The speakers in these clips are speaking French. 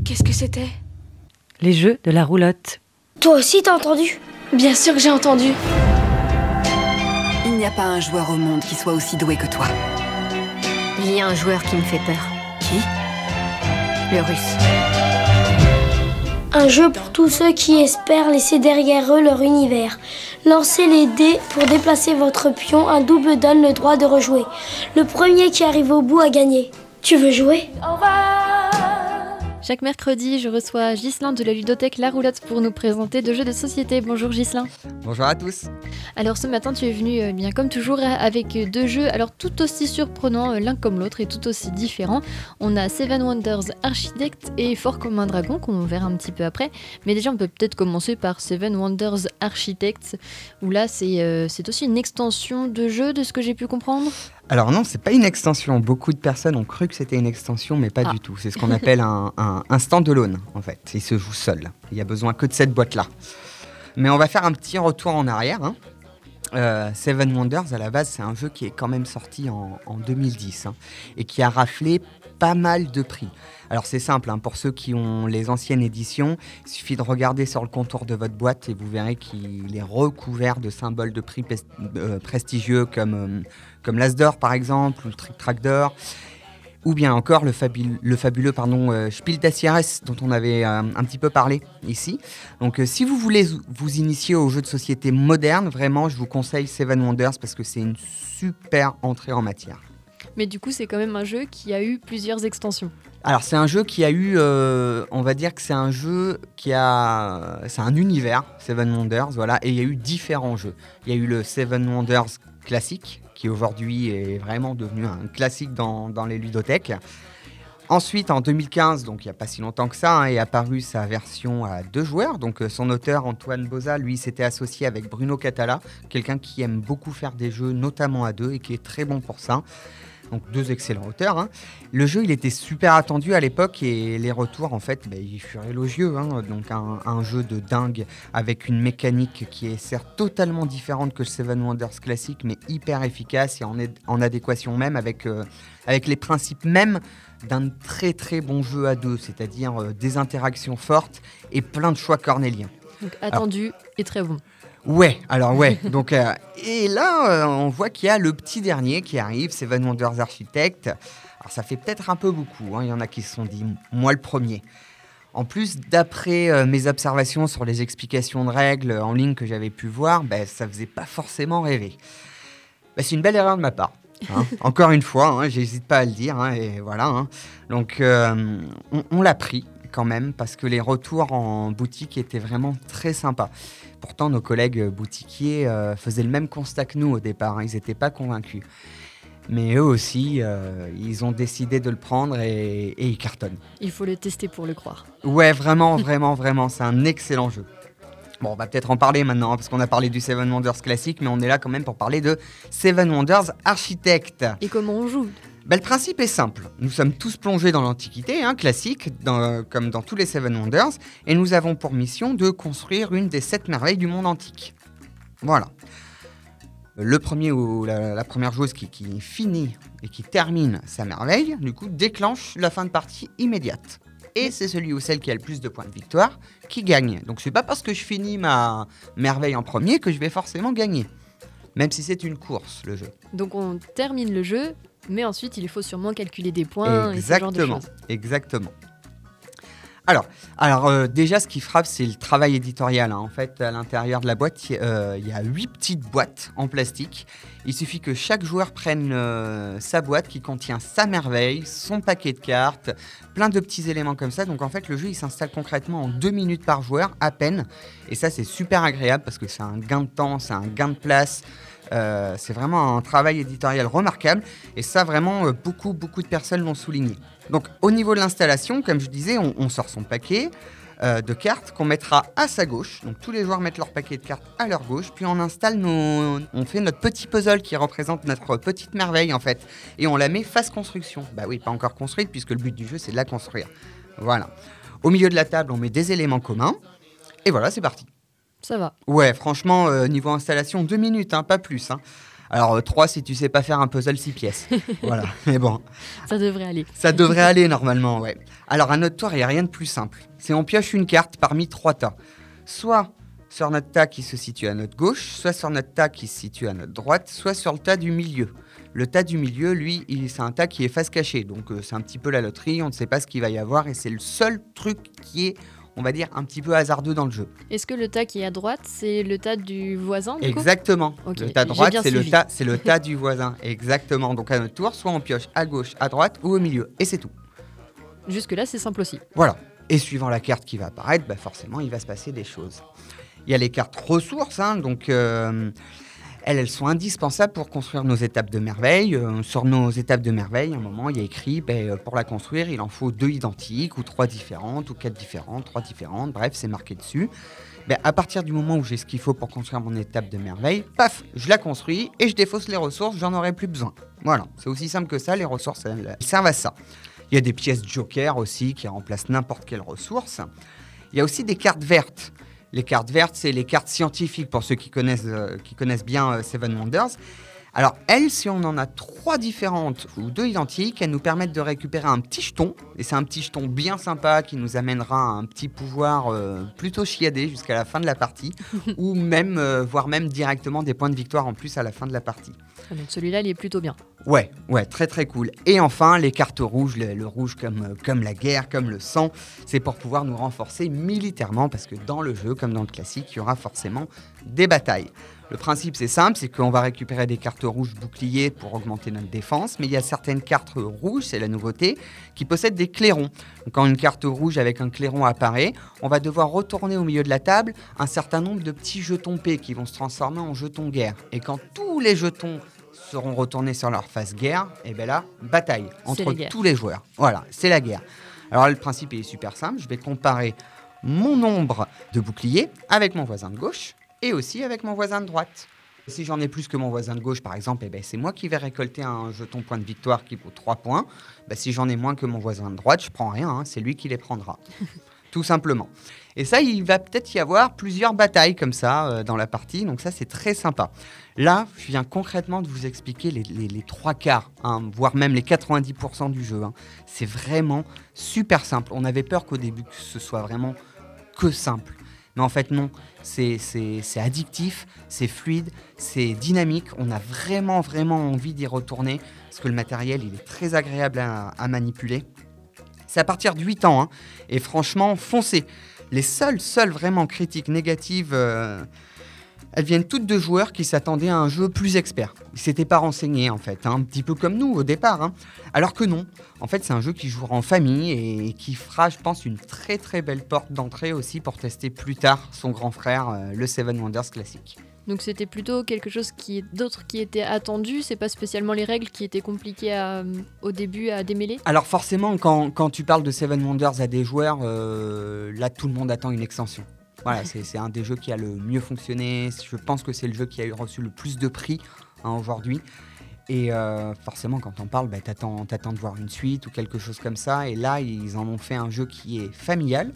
Qu'est-ce que c'était ? Les jeux de la roulotte. Toi aussi t'as entendu ? Bien sûr que j'ai entendu. Il n'y a pas un joueur au monde qui soit aussi doué que toi. Il y a un joueur qui me fait peur. Qui ? Le Russe. Un jeu pour tous ceux qui espèrent laisser derrière eux leur univers. Lancez les dés pour déplacer votre pion, un double donne le droit de rejouer. Le premier qui arrive au bout a gagné. Tu veux jouer ? Chaque mercredi, je reçois Ghislain de la ludothèque La Roulotte pour nous présenter deux jeux de société. Bonjour Ghislain. Bonjour à tous. Alors ce matin, tu es venu, bien comme toujours, avec deux jeux, alors tout aussi surprenants l'un comme l'autre et tout aussi différents. On a Seven Wonders Architect et Fort comme un dragon, qu'on verra un petit peu après. Mais déjà, on peut peut-être commencer par Seven Wonders Architect, où là, c'est aussi une extension de jeu, de ce que j'ai pu comprendre. Alors non, c'est pas une extension. Beaucoup de personnes ont cru que c'était une extension, mais pas du tout. C'est ce qu'on appelle un stand-alone, en fait. Il se joue seul. Il n'y a besoin que de cette boîte-là. Mais on va faire un petit retour en arrière. Seven Wonders, à la base, c'est un jeu qui est quand même sorti en 2010 et qui a raflé pas mal de prix. Alors c'est simple, pour ceux qui ont les anciennes éditions, il suffit de regarder sur le contour de votre boîte et vous verrez qu'il est recouvert de symboles de prix prestigieux comme l'As d'or par exemple, ou le Trick Track d'or, ou bien encore le fabuleux Spiel des Jahres dont on avait un petit peu parlé ici. Donc si vous voulez vous initier aux jeux de société modernes, vraiment je vous conseille Seven Wonders parce que c'est une super entrée en matière. Mais du coup, c'est quand même un jeu qui a eu plusieurs extensions. Alors c'est un jeu qui a eu, on va dire que c'est un jeu c'est un univers, Seven Wonders, voilà, et il y a eu différents jeux. Il y a eu le Seven Wonders classique, qui aujourd'hui est vraiment devenu un classique dans les ludothèques. Ensuite, en 2015, donc il n'y a pas si longtemps que ça, est apparue sa version à 2 joueurs. Donc son auteur, Antoine Boza, lui, s'était associé avec Bruno Catala, quelqu'un qui aime beaucoup faire des jeux, notamment à 2, et qui est très bon pour ça. Donc 2 excellents auteurs. Le jeu, il était super attendu à l'époque et les retours, en fait, ils furent élogieux. Donc un jeu de dingue avec une mécanique qui est certes totalement différente que le Seven Wonders classique, mais hyper efficace et en adéquation même avec les principes même d'un très très bon jeu à 2, c'est-à-dire des interactions fortes et plein de choix cornéliens. Donc attendu et très bon. Ouais. Donc, et là, on voit qu'il y a le petit dernier qui arrive, Seven Wonders Architect. Alors, ça fait peut-être un peu beaucoup. Il y en a qui se sont dit, moi le premier. En plus, d'après mes observations sur les explications de règles en ligne que j'avais pu voir, ça faisait pas forcément rêver. C'est une belle erreur de ma part. Encore une fois, j'hésite pas à le dire. Et voilà. Donc, on l'a pris quand même parce que les retours en boutique étaient vraiment très sympas. Pourtant, nos collègues boutiquiers faisaient le même constat que nous au départ. Ils n'étaient pas convaincus. Mais eux aussi, ils ont décidé de le prendre et ils cartonnent. Il faut le tester pour le croire. Ouais, vraiment, c'est un excellent jeu. Bon, on va peut-être en parler maintenant, parce qu'on a parlé du Seven Wonders classique, mais on est là quand même pour parler de Seven Wonders Architect. Et comment on joue ? Le principe est simple. Nous sommes tous plongés dans l'Antiquité, classique, comme dans tous les Seven Wonders, et nous avons pour mission de construire une des 7 merveilles du monde antique. Voilà. Le premier ou la première joueuse qui finit et qui termine sa merveille, du coup, déclenche la fin de partie immédiate. Et c'est celui ou celle qui a le plus de points de victoire qui gagne. Donc c'est pas parce que je finis ma merveille en premier que je vais forcément gagner. Même si c'est une course, le jeu. Donc on termine le jeu, mais ensuite il faut sûrement calculer des points et ce genre de choses. Exactement. Alors déjà, ce qui frappe, c'est le travail éditorial. En fait, à l'intérieur de la boîte, il y a 8 petites boîtes en plastique. Il suffit que chaque joueur prenne sa boîte qui contient sa merveille, son paquet de cartes, plein de petits éléments comme ça. Donc en fait, le jeu, il s'installe concrètement en 2 minutes par joueur, à peine. Et ça, c'est super agréable parce que c'est un gain de temps, c'est un gain de place. C'est vraiment un travail éditorial remarquable. Et ça, vraiment, beaucoup de personnes l'ont souligné. Donc, au niveau de l'installation, comme je disais, on sort son paquet de cartes qu'on mettra à sa gauche. Donc, tous les joueurs mettent leur paquet de cartes à leur gauche. Puis, on installe on fait notre petit puzzle qui représente notre petite merveille, en fait. Et on la met face construction. Bah oui, pas encore construite, puisque le but du jeu, c'est de la construire. Voilà. Au milieu de la table, on met des éléments communs. Et voilà, c'est parti. Ça va. Ouais, franchement, niveau installation, 2 minutes, pas plus. Alors 3 si tu sais pas faire un puzzle 6 pièces. Voilà, mais bon. Ça devrait aller. Ça devrait aller normalement, ouais. Alors à notre tour, il n'y a rien de plus simple. C'est on pioche une carte parmi 3 tas. Soit sur notre tas qui se situe à notre gauche, soit sur notre tas qui se situe à notre droite, soit sur le tas du milieu. Le tas du milieu, lui, c'est un tas qui est face cachée. Donc c'est un petit peu la loterie, on ne sait pas ce qu'il va y avoir et c'est le seul truc qui est, on va dire, un petit peu hasardeux dans le jeu. Est-ce que le tas qui est à droite, c'est le tas du voisin du coup Exactement. Ok, Le tas de j'ai droite, bien c'est suivi. c'est le tas du voisin. Exactement. Donc à notre tour, soit on pioche à gauche, à droite ou au milieu. Et c'est tout. Jusque-là, c'est simple aussi. Voilà. Et suivant la carte qui va apparaître, bah forcément, il va se passer des choses. Il y a les cartes ressources, hein, donc elles sont indispensables pour construire nos étapes de merveille. Sur nos étapes de merveille, à un moment, il y a écrit, pour la construire, il en faut 2 identiques, ou 3 différentes, ou 4 différentes, 3 différentes, bref, c'est marqué dessus. À partir du moment où j'ai ce qu'il faut pour construire mon étape de merveille, paf, je la construis et je défausse les ressources, j'en aurai plus besoin. Voilà, c'est aussi simple que ça, les ressources, elles servent à ça. Il y a des pièces joker aussi qui remplacent n'importe quelle ressource. Il y a aussi des cartes vertes. Les cartes vertes, c'est les cartes scientifiques pour ceux qui connaissent bien Seven Wonders. Alors, elles, si on en a 3 différentes ou 2 identiques, elles nous permettent de récupérer un petit jeton. Et c'est un petit jeton bien sympa qui nous amènera un petit pouvoir plutôt chiadé jusqu'à la fin de la partie. Ou même, voire même directement des points de victoire en plus à la fin de la partie. Donc celui-là, il est plutôt bien. Ouais, très très cool. Et enfin, les cartes rouges, le rouge comme la guerre, comme le sang, c'est pour pouvoir nous renforcer militairement, parce que dans le jeu, comme dans le classique, il y aura forcément des batailles. Le principe, c'est simple, c'est qu'on va récupérer des cartes rouges boucliers pour augmenter notre défense, mais il y a certaines cartes rouges, c'est la nouveauté, qui possèdent des clairons. Donc, quand une carte rouge avec un clairon apparaît, on va devoir retourner au milieu de la table un certain nombre de petits jetons P qui vont se transformer en jetons guerre. Et quand tous les jetons seront retournés sur leur face guerre, et bien là, bataille entre tous les joueurs. Voilà, c'est la guerre. Alors le principe est super simple, je vais comparer mon nombre de boucliers avec mon voisin de gauche et aussi avec mon voisin de droite. Si j'en ai plus que mon voisin de gauche, par exemple, c'est moi qui vais récolter un jeton point de victoire qui vaut 3 points. Si j'en ai moins que mon voisin de droite, je prends rien, c'est lui qui les prendra. Tout simplement. Et ça, il va peut-être y avoir plusieurs batailles comme ça dans la partie, donc ça, c'est très sympa. Là, je viens concrètement de vous expliquer les 3 quarts, voire même les 90% du jeu. C'est vraiment super simple. On avait peur qu'au début, que ce soit vraiment que simple. Mais en fait, non. C'est addictif, c'est fluide, c'est dynamique. On a vraiment, vraiment envie d'y retourner, parce que le matériel, il est très agréable à manipuler. C'est à partir de 8 ans, et franchement, foncez. Les seules vraiment critiques négatives, elles viennent toutes de joueurs qui s'attendaient à un jeu plus expert. Ils ne s'étaient pas renseignés, en fait, un petit peu comme nous au départ. Alors que non, en fait, c'est un jeu qui jouera en famille et qui fera, je pense, une très très belle porte d'entrée aussi pour tester plus tard son grand frère, le Seven Wonders classique. Donc c'était plutôt quelque chose d'autre qui était attendu, c'est pas spécialement les règles qui étaient compliquées au début à démêler. Alors forcément, quand tu parles de Seven Wonders à des joueurs, là tout le monde attend une extension. Voilà, c'est un des jeux qui a le mieux fonctionné, je pense que c'est le jeu qui a reçu le plus de prix aujourd'hui. Et forcément, quand on parle, t'attends de voir une suite ou quelque chose comme ça. Et là, ils en ont fait un jeu qui est familial.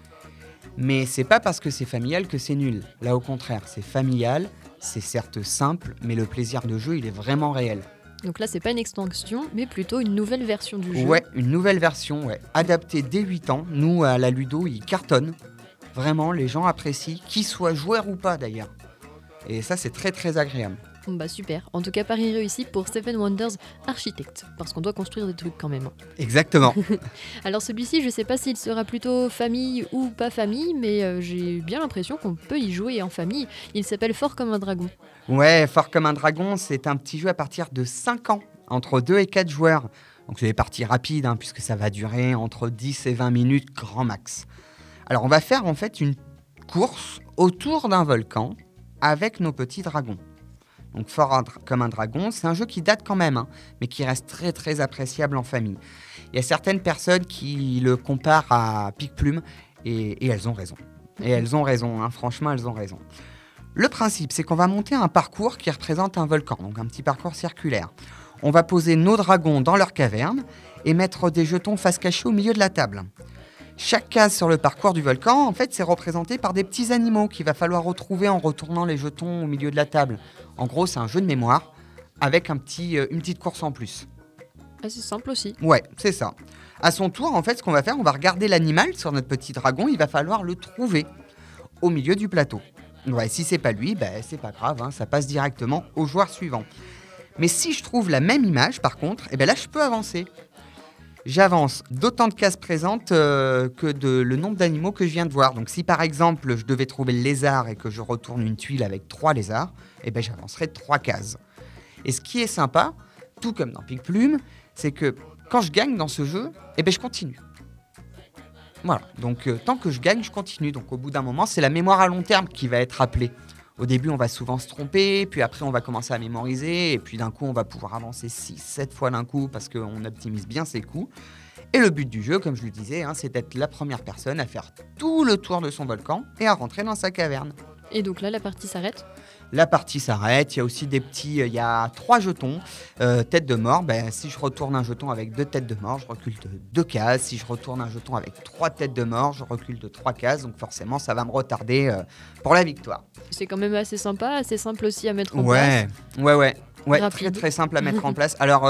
Mais c'est pas parce que c'est familial que c'est nul. Là, au contraire, c'est familial, c'est certes simple, mais le plaisir de jeu, il est vraiment réel. Donc là, c'est pas une extension, mais plutôt une nouvelle version du jeu. Ouais, une nouvelle version, adaptée dès 8 ans. Nous, à la Ludo, il cartonne. Vraiment, les gens apprécient, qu'ils soient joueurs ou pas d'ailleurs. Et ça, c'est très très agréable. Super. En tout cas, pari réussi pour Seven Wonders Architect, parce qu'on doit construire des trucs quand même. Exactement. Alors celui-ci, je sais pas s'il sera plutôt famille ou pas famille, mais j'ai bien l'impression qu'on peut y jouer en famille. Il s'appelle Fort comme un dragon. Ouais, Fort comme un dragon, c'est un petit jeu à partir de 5 ans, entre 2 et 4 joueurs. Donc c'est des parties rapides, puisque ça va durer entre 10 et 20 minutes grand max. Alors on va faire en fait une course autour d'un volcan avec nos petits dragons. Donc Fort comme un dragon, c'est un jeu qui date quand même, mais qui reste très très appréciable en famille. Il y a certaines personnes qui le comparent à Pique-Plume, et elles ont raison. Et elles ont raison, franchement elles ont raison. Le principe, c'est qu'on va monter un parcours qui représente un volcan, donc un petit parcours circulaire. On va poser nos dragons dans leur caverne et mettre des jetons face cachée au milieu de la table. Chaque case sur le parcours du volcan, en fait, c'est représenté par des petits animaux qu'il va falloir retrouver en retournant les jetons au milieu de la table. En gros, c'est un jeu de mémoire. avec une petite course en plus. C'est simple aussi. Ouais, c'est ça. À son tour, en fait, ce qu'on va faire, on va regarder l'animal sur notre petit dragon. Il va falloir le trouver au milieu du plateau. Ouais, si c'est pas lui, c'est pas grave, hein, ça passe directement au joueur suivant. Mais si je trouve la même image, par contre, là, je peux avancer. J'avance d'autant de cases présentes que le nombre d'animaux que je viens de voir. Donc, si par exemple, je devais trouver le lézard et que je retourne une tuile avec 3 lézards, j'avancerai de 3 cases. Et ce qui est sympa, tout comme dans Picplume, c'est que quand je gagne dans ce jeu, je continue. Voilà, donc tant que je gagne, je continue. Donc au bout d'un moment, c'est la mémoire à long terme qui va être appelée. Au début, on va souvent se tromper, puis après, on va commencer à mémoriser, et puis d'un coup, on va pouvoir avancer 6-7 fois d'un coup parce qu'on optimise bien ses coups. Et le but du jeu, comme je le disais, c'est d'être la première personne à faire tout le tour de son volcan et à rentrer dans sa caverne. Et donc là, la partie s'arrête ? La partie s'arrête, il y a aussi il y a 3 jetons, tête de mort, si je retourne un jeton avec 2 têtes de mort, je recule de 2 cases, si je retourne un jeton avec 3 têtes de mort, je recule de 3 cases, donc forcément ça va me retarder pour la victoire. C'est quand même assez sympa, assez simple aussi à mettre en place. Ouais, Rapide. très simple à mettre en place. Alors,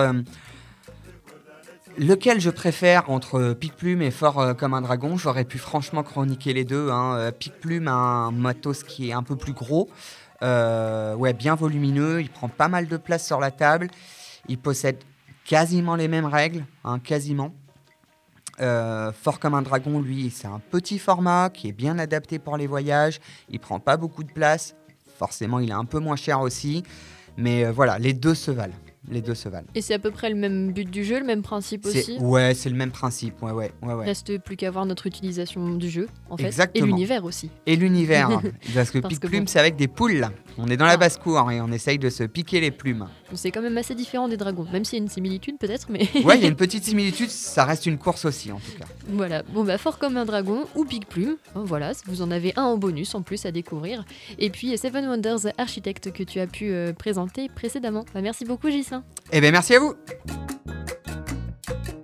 lequel je préfère entre Picplume et Fort comme un dragon, j'aurais pu franchement chroniquer les deux. Picplume a un matos qui est un peu plus gros, bien volumineux, il prend pas mal de place sur la table, il possède quasiment les mêmes règles, quasiment. Fort comme un dragon, lui, c'est un petit format qui est bien adapté pour les voyages, il prend pas beaucoup de place, forcément il est un peu moins cher aussi, mais voilà, les deux se valent. Et c'est à peu près le même but du jeu, le même principe aussi. Ouais, c'est le même principe. Ouais. Reste plus qu'à voir notre utilisation du jeu, en fait. Exactement. Et l'univers aussi. Et l'univers, parce que Picplume, c'est avec des poules. On est dans la basse-cour et on essaye de se piquer les plumes. C'est quand même assez différent des dragons, même s'il y a une similitude peut-être, mais... Ouais, il y a une petite similitude, ça reste une course aussi, en tout cas. Voilà, Fort comme un dragon ou Picplume, voilà, vous en avez un en bonus en plus à découvrir. Et puis Seven Wonders Architect que tu as pu présenter précédemment. Merci beaucoup, Gislain. Merci à vous.